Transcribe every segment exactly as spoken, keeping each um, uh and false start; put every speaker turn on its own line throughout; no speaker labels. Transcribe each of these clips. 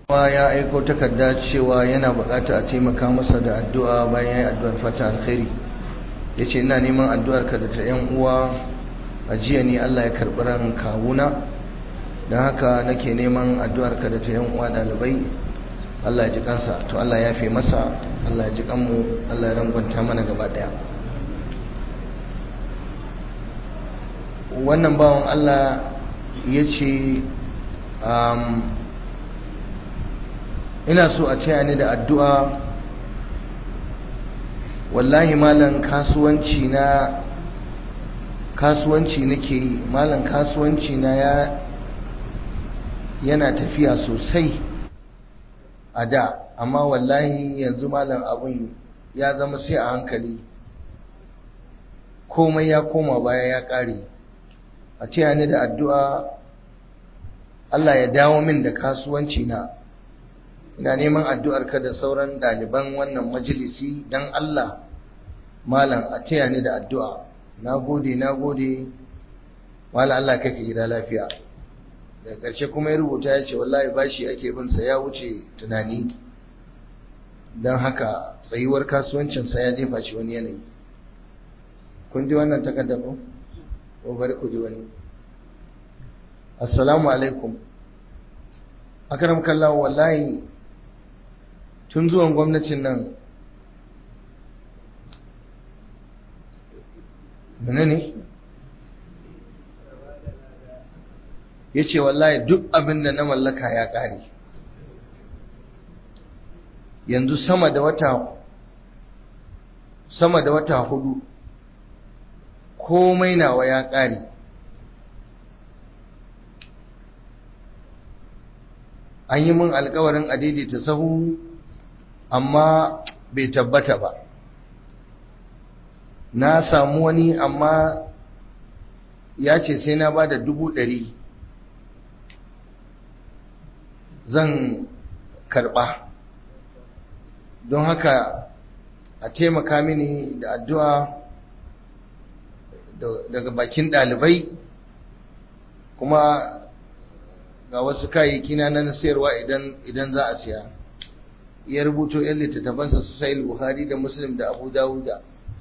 ya aiko takarda cewa yana bukata a taimaka masa da addu'a bayan ya addu'ar fata alkhairi. Yace ina neman addu'ar ka da ta yan uwa. A jiya ne Allah ya karɓi ran kawuna, don haka nake neman addu'ar ka da ta yan uwa dalibai. Allah ya ji kansa, to Allah ya fi masa, Allah ya ji kanmu, Allah ya rangwanta mana gaba daya. Wannan bawan Allah yace um, ina so a taya ni da addu'a. Wallahi malam kasuwanci na kasuwanci nake yi malam kasuwanci na ya yana tafiya sosai a da, amma wallahi yanzu malam abun ya zama sai a hankali, komai ya koma baya ya kare. A taya ni da addu'a Allah ya dawo min da kasuwanci na. Ina neman addu'arka da sauran ɗaliban wannan majalisi don Allah malam a taya ni da addu'a. Na gode, na gode, malam Allah kake gida lafiya. Daga ƙarshe kuma ya rubuta ya ce wallahi bashi ake binsa ya wuce tunani, don haka tsayuwar kasuwancinsa ya jefa shi wani yanayi. Kun ji wannan takarda ko? Ko bari ku ji wani. Assalamu alaikum. Akaram kallahu, wallahi tun zuwan gwamnatin nan menene ya ce wallahi duk abin da na mallaka ya ƙare. Yanzu sama da wata sama da wata hudu komai nawa ya ƙare. An yi min alkawarin a daidaita sahu amma bai tabbata ba. Na samu wani amma ya ce sai na ba da dubu ɗari zan karɓa, don haka a taimaka mini da addu'a daga bakin ɗalibai, kuma ga wasu kayayyaki na na sayarwa idan idan za a siya. Ya rubuto yan littattafansa su Sahih Bukhari da Muslim da Abu Dawuda,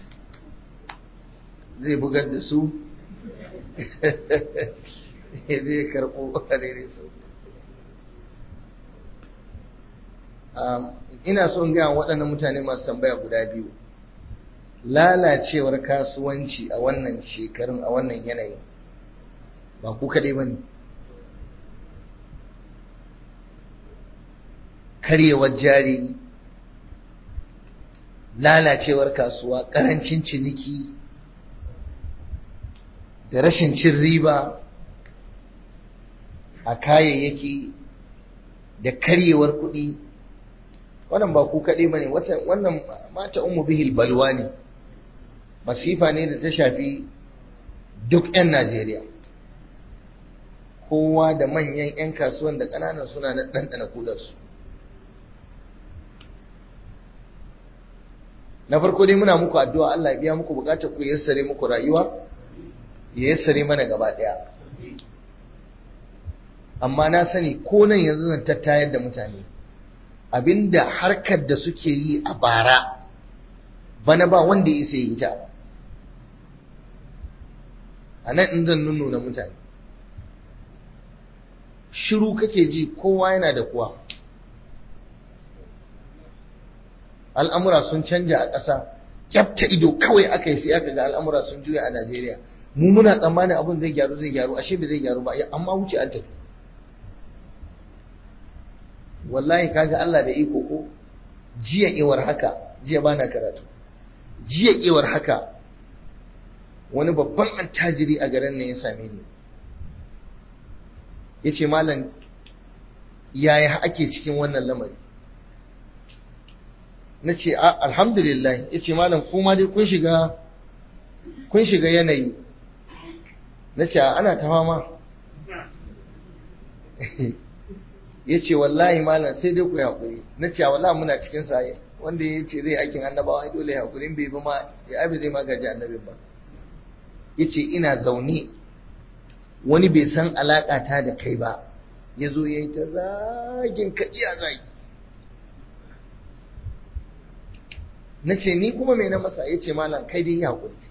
zai bugar da su zai karɓo a daidai su. Ina so in gaya waɗannan mutane masu tambaya guda biyu, lalacewar kasuwanci a wannan shekarun, a wannan yanayin, ba ku kaɗai ba ne. Karyewar jari, lalacewar kasuwa, ƙarancin ciniki da rashin cin riba a kayayyaki da karyewar kuɗi, wannan ba ku kaɗai ba ne. Wannan mata umu bihil balwa ne, masifa ne da ta shafi duk 'yan Najeriya. Kowa da manyan 'yan kasuwan da ƙananan suna na ɗanɗana kudarsu. Na farko dai muna muku addu'a Allah ya biya muku bukatar ku, ya yassare muku rayuwa, ya yassare mana gaba daya. Amma na sani ko nan yanzu zan tattayar da mutane, abinda harkar da suke yi a bara bana ba wanda ya sai yi ta. A nan in zan nuna mutane, shiru kake ji, kowa yana da kuwa. Al'amura sun canja a ƙasa, kyafta ido kawai aka yi sai aka ga al'amura sun juya a Najeriya. Mu muna tsammanin abin zai gyaru zai gyaru, ashe bai zai gyaru ba, amma wuce an tafi. Wallahi kaga Allah da iko ko jiya iwar haka, jiya bana karatu, jiya iwar haka wani babban attajiri a garin nan ya same ni, ya ce malam yaya ake cikin wannan lamari. Na ce alhamdulillah. Ya ce malam kuma dai kun shiga kun shiga yanayi. Na ce ana ta fama. Ya ce wallahi malam sai dai ku yi haƙuri. Na ce wallahi muna cikin saye, wanda ya ce zai aikin annabawa ai dole ya haƙuri, bai ba ma ya abi zai magaji annabin ba. Ya ce ina zaune wani bai san alaƙa ta da kai ba, ya zo ya yi ta zagin ka iya zagi. Na ce ni kuma mai na masa, ya ce malam kai dai ya haƙuri.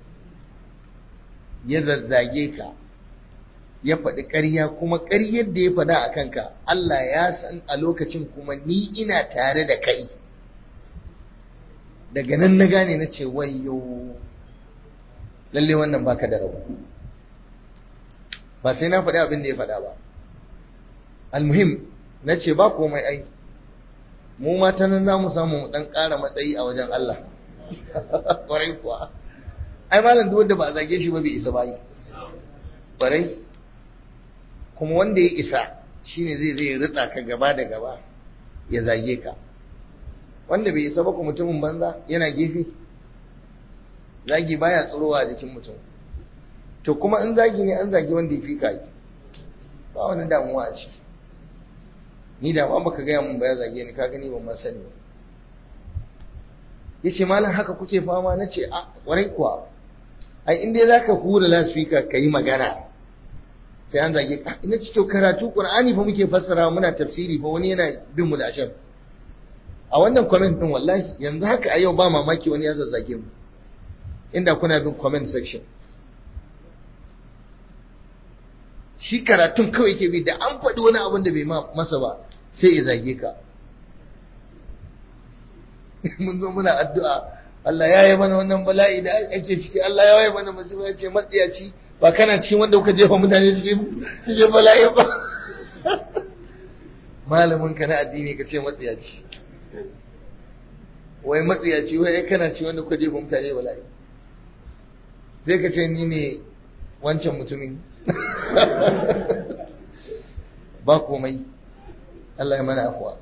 Ya zazzage ka, ya faɗi ƙarya, kuma ƙaryar da ya faɗa a kanka Allah ya san a lokacin kuma ni ina tare da kai. Daga nan na gane, na ce wayo lalle wannan baka da rabu. Ba sai na faɗi abin da ya faɗa ba. Almuhim, na ce ba komai ai, mu mata nan za mu samu mu ɗan ƙara matsayi a wajen Allah. Ƙwarai kuwa. Ai malam duk wanda ba a zage shi ba bai isa ba yi. Ƙwarai. Kuma wanda ya isa shine zai zai ritsa ka gaba da gaba ya zage ka. Wanda bai isa ba ku mutumin banza yana gefe. Zagi baya tsirowa a jikin mutum. To kuma in zagi ne an zagi wanda ya fi ka yi. Ba wani damuwa a ciki. Ni da ma baka gaya mun ba ya zage ni, ka gani ban ma sani ba. Yace malam haka kuke fama? Nace a warai kuwa. Ai in dai zaka hura loudspeaker kai magana sai an zage ka. Ina cikin karatu Qur'ani fa muke fassara, muna tafsiri fa wani yana bin mu da ashar. A wannan comment din wallahi yanzu haka a yau ba mamaki wani ya zazzage mu. Inda kuna bin comment section. Shi karatun kawai ke bi, da an faɗi wani abin da bai masa ba sai ya zage ka. Mun zo muna addu'a Allah ya yi mana wannan bala'i da ake ciki, Allah ya yi mana musiba, ya ce matsiyaci, ba kana cikin wanda kuka jefa mutane cikin cikin bala'i ba. Malamin ka na addini ka ce matsiyaci. Wai matsiyaci wai kana cikin wanda kuka jefa mutane bala'i. Sai ka ce ni ne wancan mutumin. Ba komai, Allah ya mana afuwa.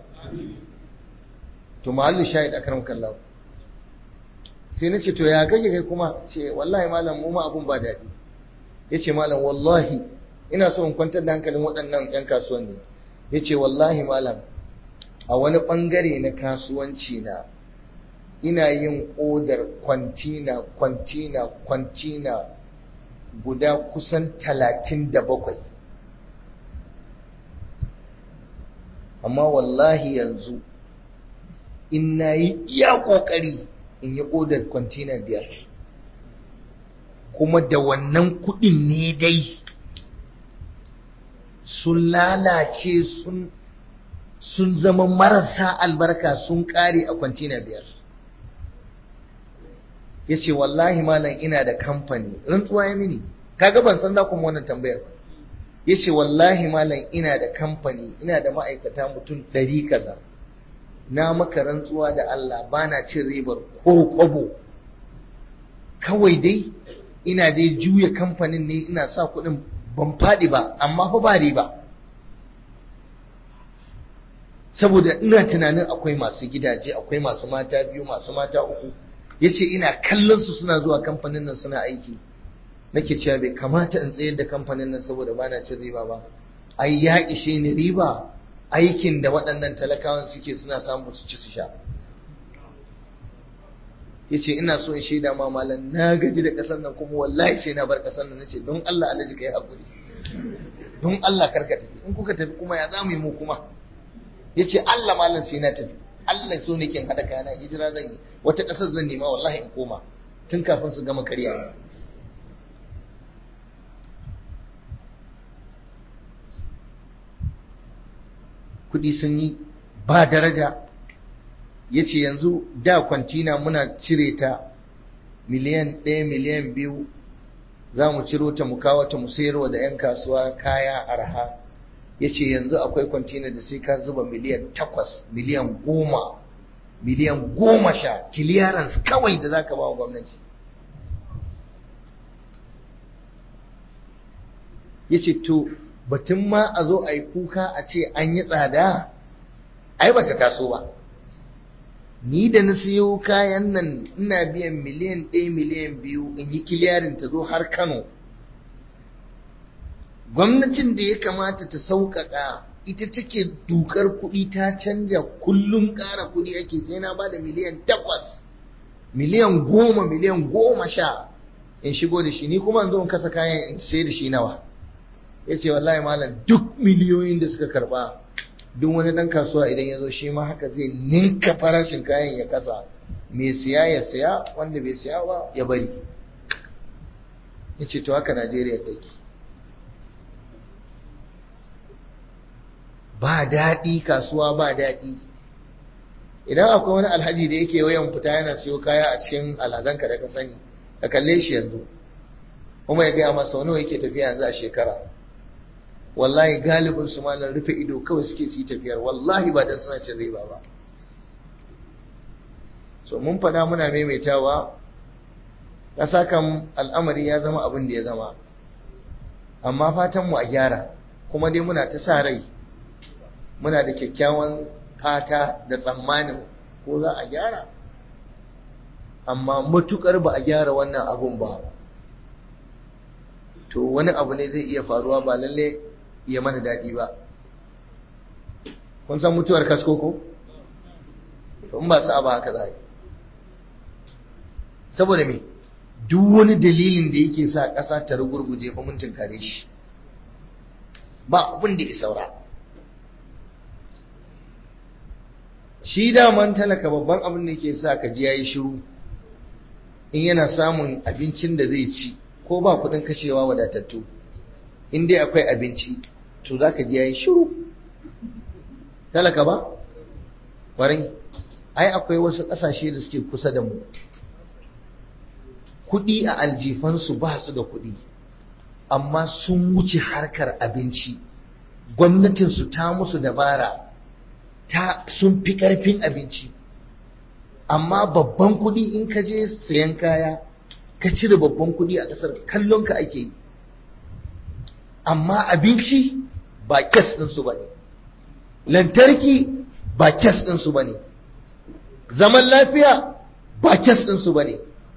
To mahallu shahid akram kallahu. Sai na ce to ya kake kai kuma? Ce wallahi malam mu ma abun ba daɗi. Yace malam wallahi ina so in kwantar da hankalin waɗannan ƴan kasuwanni. Yace wallahi malam a wani bangare na kasuwanci na ina yin odar kwantina kwantina kwantina guda kusan talatin da bakwai. Amma wallahi yanzu in na yi iya ƙoƙari in yi odar kwantina biyar. Kuma da wannan kuɗin ne dai sun lalace sun sun zama marasa albarka, sun ƙare a kwantina biyar. Ya ce wallahi malam ina da kamfani, rantsuwa ya mini, kaga ban san za ku wannan tambayar. Ya ce wallahi malam ina da kamfani, ina da ma'aikata mutum ɗari kaza, na maka rantsuwa da Allah bana cin ribar ko kwabo, kawai dai ina dai juya kamfanin ne, ina sa kuɗin ban faɗi ba, amma fa ba riba. Saboda ina tunanin akwai masu gidaje, akwai masu mata biyu, masu mata uku. Yace ina kallon su suna zuwa kamfanin nan suna aiki, nake cewa bai kamata in tsayar da kamfanin nan saboda bana cin riba ba. Ai ya ishe ni riba aikin da waɗannan talakawan suke suna samu su ci su sha. Yace ina so in shaida ma malam na gaji da ƙasar nan, kuma wallahi sai na bar ƙasar nan. Nace don Allah Alhaji kai hakuri, don Allah karka tafi, in kuka tafi kuma ya zamu yi mu kuma. Yace Allah malam sai na tafi, Allah so ne kin hada kayana hijira zan yi, wata ƙasar zan nema wallahi in koma tun kafin su gama karya. Kudi sun yi ba daraja. Yace yanzu da kwantina muna cire ta miliyan ɗaya miliyan biyu, za mu ciro ta mu kawo ta mu sayarwa da 'yan kasuwa kaya arha. Yace yanzu akwai kwantina da sai ka zuba miliyan takwas, miliyan goma, miliyan goma sha clearance kawai da zaka ba wa gwamnati. Yace to batun ma a zo a yi kuka a ce an yi tsada, ai bata taso ba. Ni da na siyo kayan nan ina biyan miliyan ɗaya miliyan biyu in yi kiliyarin ta zo har Kano. Gwamnatin da ya kamata ta sauƙaƙa ita take dukar kuɗi, ta canja kullum ƙara kuɗi ake, sai na ba da miliyan takwas, miliyan goma, miliyan goma sha in shigo da shi, ni kuma zo in kasa kayan in sai da shi nawa. ya ce wallahi malam duk miliyoyin da suka karba duk wani ɗan kasuwa idan ya zo shi ma haka zai ninka farashin kayan ya kasa, mai siya ya siya, wanda bai siya ba ya bari. Ya ce to haka Najeriya take. Ba daɗi, kasuwa ba daɗi. Idan akwai wani alhaji da yake yawan fita yana siyo kaya a cikin alhazanka da ka sani, ka kalle shi yanzu kuma ya gaya masa wani yake tafiya yanzu a shekara. Wallahi galibin su malam rufe ido kawai suke su yi tafiyar, wallahi ba dan suna cin riba ba. So mun faɗa muna maimaitawa, ƙasa kan al'amari ya zama abin da ya zama, amma fatan mu a gyara, kuma dai muna ta sa rai, muna da kyakkyawan fata da tsammanin ko za a gyara, amma matukar ba a gyara wannan abun ba to wani abu ne zai iya faruwa ba lalle ya mana daɗi ba. Kun san mutuwar kasko ko? To in ba sa ba haka za yi. Saboda me? Duk wani dalilin da yake sa ƙasa ta rugurguje fa mun tunkare shi, ba abin da ya saura. Shi daman talaka babban abin da ke sa ka ji yayi shiru in yana samun abincin da zai ci, ko ba kudin kashewa wadatattu, in dai akwai abinci to zaka ji yayi shiru. Talaka ba? Kwarai. Ai akwai wasu ƙasashe da suke kusa da mu, kuɗi a aljifansu ba su da kuɗi, amma sun wuce harkar abinci. Gwamnatinsu ta musu dabara, ta sun fi ƙarfin abinci, amma babban kuɗi in ka je sayan kaya ka cire babban kuɗi a ƙasar kallon ka ake yi, amma abinci ba kes ɗinsu ba ne, lantarki ba kes ɗinsu ba ne, zaman lafiya ba kes ɗinsu ba ne.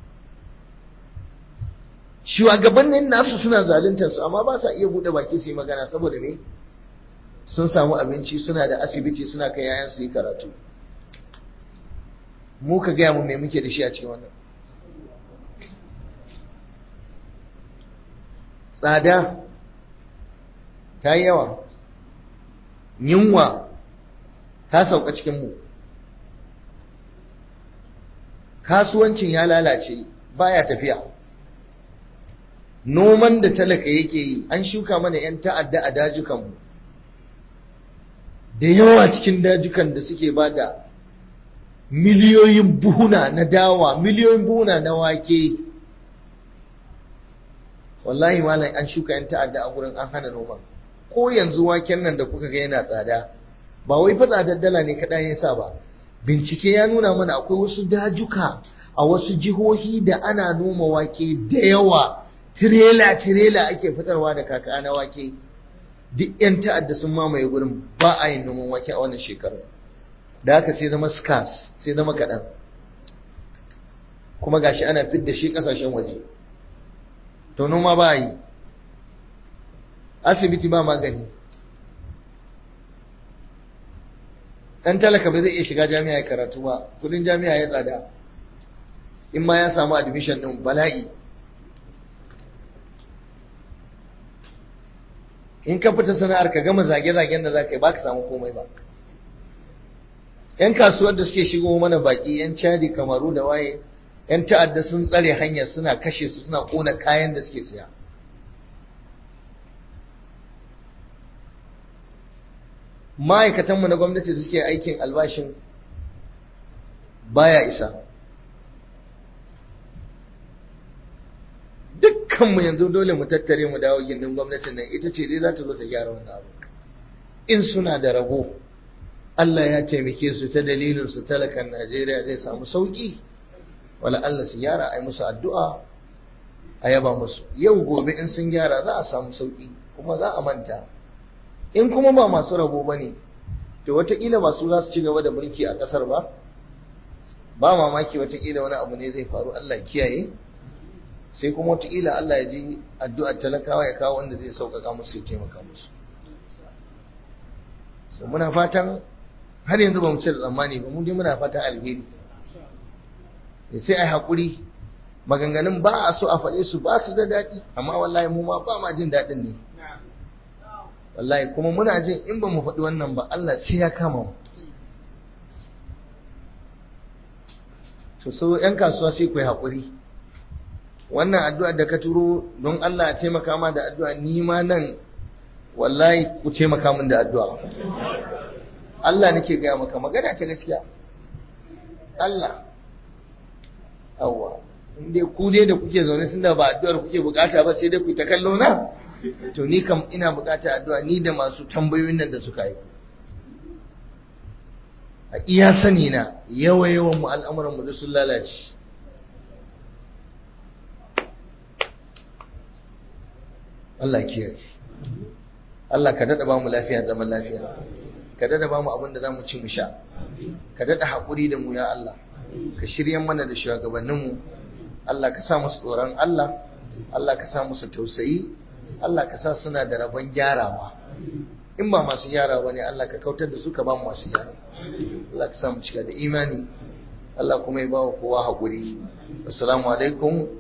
Shugabannin nasu suna zaluntarsu amma ba sa iya buɗe baki su yi magana, saboda me? Sun samu abinci, suna da asibiti, suna kai yayan su yi karatu. Mu ka gaya mu me muke da shi a cikin wannan? Tsada ta yi yawa, yunwa ta sauka cikin mu, kasuwancin ya lalace baya tafiya. Noman da talaka yake yi, an shuka mana 'yan ta'adda a dajukanmu, da yawa cikin dajukan da suke bada miliyoyin buhuna na dawa, miliyoyin buhuna na wake. Wallahi malam an shuka 'yan ta'adda a gurin, an hana noman. Ko yanzu waken nan da kuka ga yana tsada, ba wai fa tsadar dala ne kaɗai ya sa ba, bincike ya nuna mana akwai wasu dajuka a wasu jihohi da ana noma wake da yawa, tirela tirela ake fitarwa da kaka na wake. Duk 'yan ta'adda sun mamaye gurin, ba a yin noman wake a wannan shekarar, da haka sai zama scarce, sai zama kaɗan, kuma gashi ana fidda shi ƙasashen waje. To noma ba yi, asibiti ba magani, ɗan talaka ba zai iya shiga jami'a ya karatu ba, kudin jami'a ya tsada, in ma ya samu admission ɗin bala'i. In ka fita sana'ar ka gama zage-zagen da za ka yi ba ka samu komai ba. 'Yan kasuwar da suke shigo mana baki, 'yan Chadi, Kamaru da waye, 'yan ta'adda sun tsare hanyar, suna kashe su, suna ƙona kayan da suke siya. Ma'aikatanmu na gwamnati da suke aikin albashin baya isa. Dukkanmu yanzu dole mu tattare mu dawo gindin gwamnatin nan, ita ce dai za ta zo ta gyara wannan abu. In suna da rabo, Allah ya taimake su ta dalilin su, talakan Najeriya zai samu sauki. Wala Allah su gyara, ai musu addu'a, a yaba musu. Yau gobe in sun gyara za a samu sauki, kuma za a manta. In kuma ba masu rabo bane, to wataƙila ba su za su ci gaba da mulki a ƙasar ba. Ba mamaki wataƙila wani abu ne zai faru, Allah kiyaye. Sai kuma wataƙila Allah ya ji addu'ar talakawa ya kawo wanda zai sauƙaƙa musu, ya taimaka musu. So muna fatan, har yanzu ba mu ce da tsammani ba, mu dai muna fatan alheri. Sai ai haƙuri, maganganun ba a so a faɗe su, ba su da daɗi, amma wallahi mu ma ba ma jin daɗin ne. wallahi kuma muna jin in ba mu faɗi wannan ba Allah sai ya kama mu. To so yan kasuwa sai ku yi haƙuri, wannan addu'a da ka turo don Allah ya taimaka ma da addu'a, ni ma nan wallahi ku taimaka min da addu'a. Allah nake gaya maka magana ta gaskiya, Allah awwa inda ku dai da kuke zaune tunda ba addu'ar kuke bukata ba sai dai ku ta kallo na, to ni kam ina bukata addu'a ni da masu tambayoyin nan da suka yi. A iya sani na yawa yawan mu al'amuran mu da sun lalace. Allah kiyaye. Allah ka dada ba mu lafiya zaman lafiya, ka dada ba mu abin da za mu ci mu sha, ka dada haƙuri da mu ya Allah, ka shirya mana da shugabanninmu. Allah ka sa musu tsoron Allah, Allah ka sa musu tausayi, Allah ka sa suna da rabon gyarawa. In ba masu gyara ba ne Allah ka kautar da su ka ba mu masu gyara. Allah ka sa mu cika da imani, Allah kuma ya ba wa kowa haƙuri. Assalamu alaikum.